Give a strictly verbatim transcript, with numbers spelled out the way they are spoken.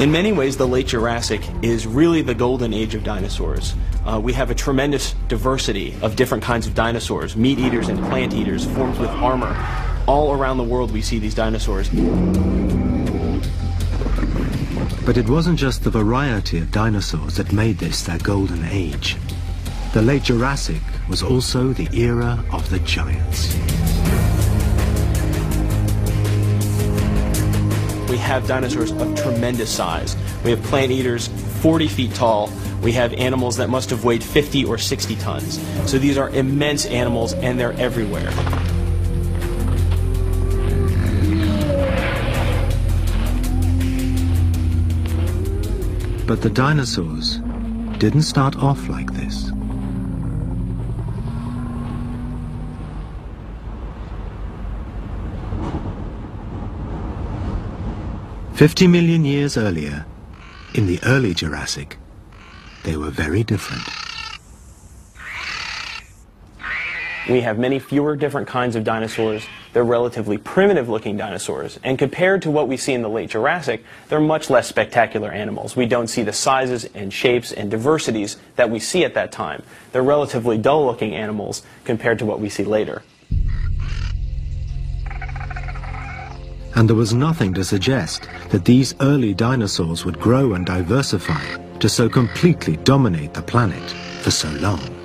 In many ways, the late Jurassic is really the golden age of dinosaurs. Uh, we have a tremendous diversity of different kinds of dinosaurs, meat eaters and plant eaters, forms with armor. All around the world we see these dinosaurs. But it wasn't just the variety of dinosaurs that made this their golden age. The late Jurassic was also the era of the giants. We have dinosaurs of tremendous size. We have plant eaters forty feet tall. We have animals that must have weighed fifty or sixty tons. So these are immense animals, and they're everywhere. But the dinosaurs didn't start off like this. Fifty million years earlier, in the early Jurassic, they were very different. We have many fewer different kinds of dinosaurs. They're relatively primitive-looking dinosaurs, and compared to what we see in the late Jurassic, they're much less spectacular animals. We don't see the sizes and shapes and diversities that we see at that time. They're relatively dull-looking animals compared to what we see later. And there was nothing to suggest that these early dinosaurs would grow and diversify to so completely dominate the planet for so long.